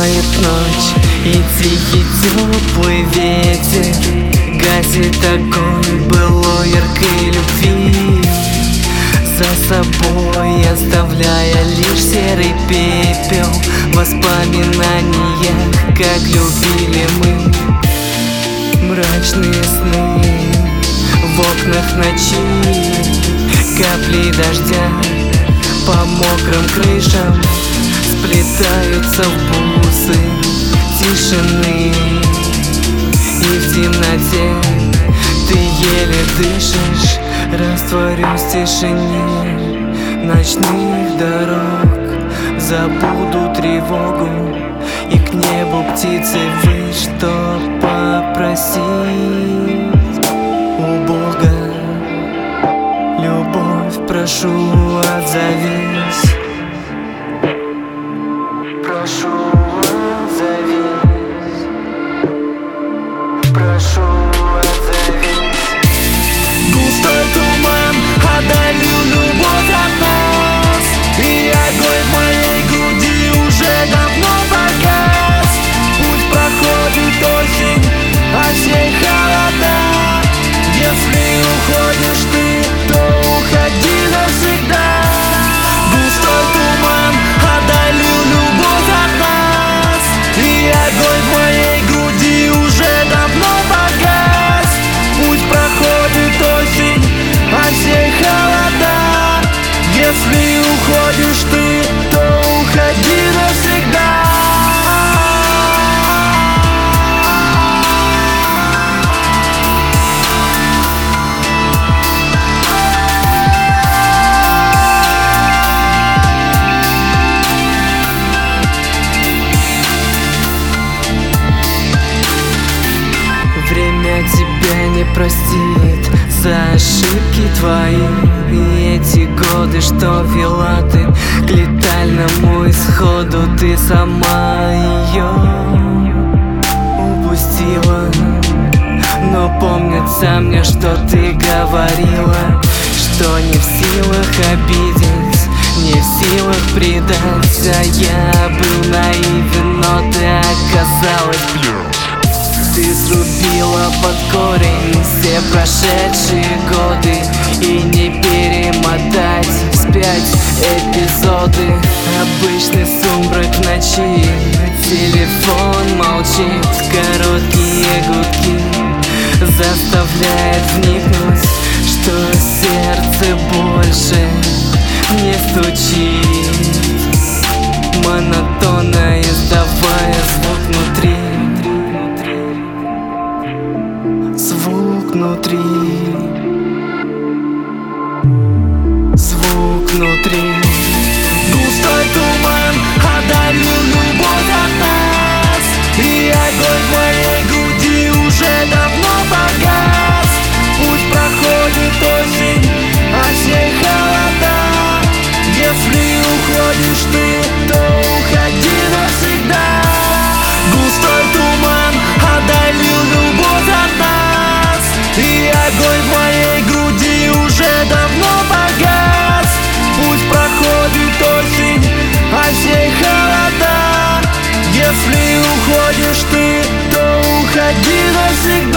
наступает ночь, и тихий теплый ветер гасит огонь былой яркой любви, за собой оставляя лишь серый пепел воспоминания, как любили мы. Мрачные сны в окнах ночи, капли дождя по мокрым крышам сплетаются в бусы тишины. И в темноте ты еле дышишь, растворюсь в тишине ночных дорог. Забуду тревогу и к небу птицы выть, чтоб попросить у Бога любовь, прошу, отзовись. Прошу, отзовись. Прошу, отзовись. Густой туман одолел любовь от нас, и огонь в моей груди уже давно погас. Пусть проходит осень, осень холода. Если уходишь ты, то уходи навсегда. Густой туман одолел любовь от нас, и огонь в моей груди уже давно погас. Пусть проходит осень, осень холода. Если уходишь ты, то уходи навсегда. Время тебя не простит за ошибки твои, и эти годы, что вела ты к летальному исходу, ты сама ее упустила. Но помнится мне, что ты говорила, что не в силах обидеть, не в силах предать. А я был наивен, но ты оказалась. Ты срубила под корень все прошедшие годы, и не перемотать вспять эпизоды. Обычный сумрак ночи, телефон молчит, короткие гудки заставляет вникнуть, что сердце больше не стучит, монотонно издавая звук внутри. Звук внутри, звук внутри. Густой туман одолел любовь от нас, и огонь в моей груди уже давно погас. Пусть проходит осень, осень холода. Если уходишь ты, то уходи навсегда. Густой туман одолел любовь от нас, и огонь в моей груди уже давно погас. Пусть проходит осень, осень холода. Если уходишь ты, то уходи навсегда.